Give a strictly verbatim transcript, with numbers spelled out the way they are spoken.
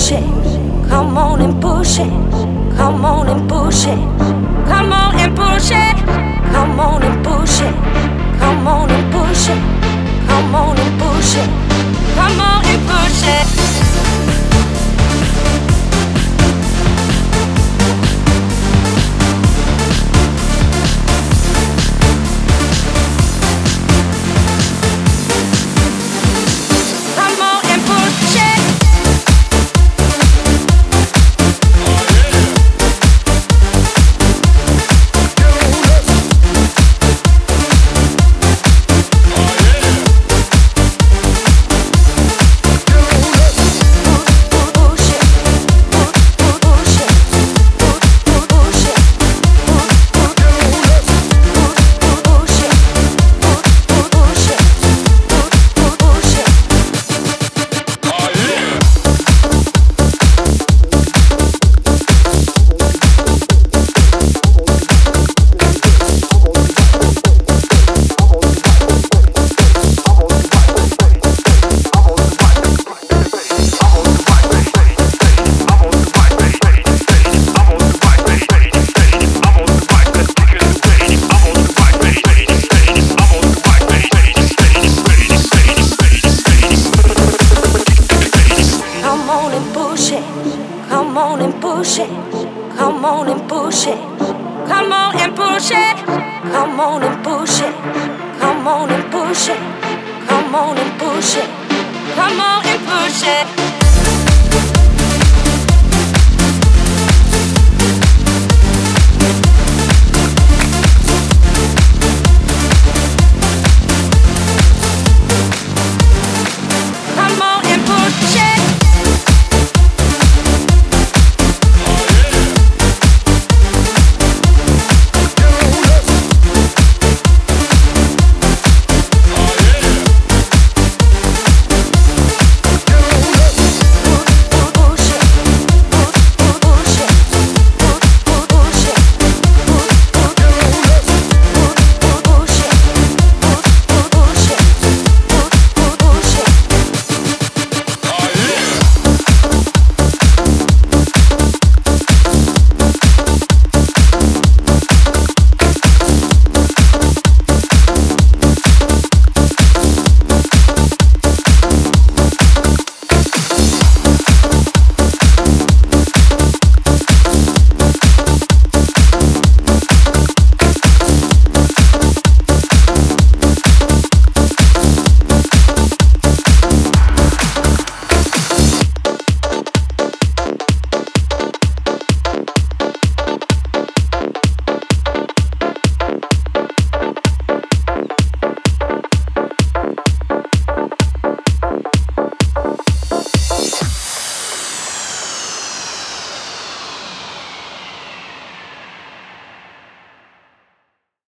push it. Come on and push it. Come on and push it. Come on and push it. Come on and push it. Come on and push it. Come on and push it. Come on and push it. Come on and push it. Come on and push it. Come on and push it. Come on and push it. Come on and push it. Come on and push it. Come on and push it.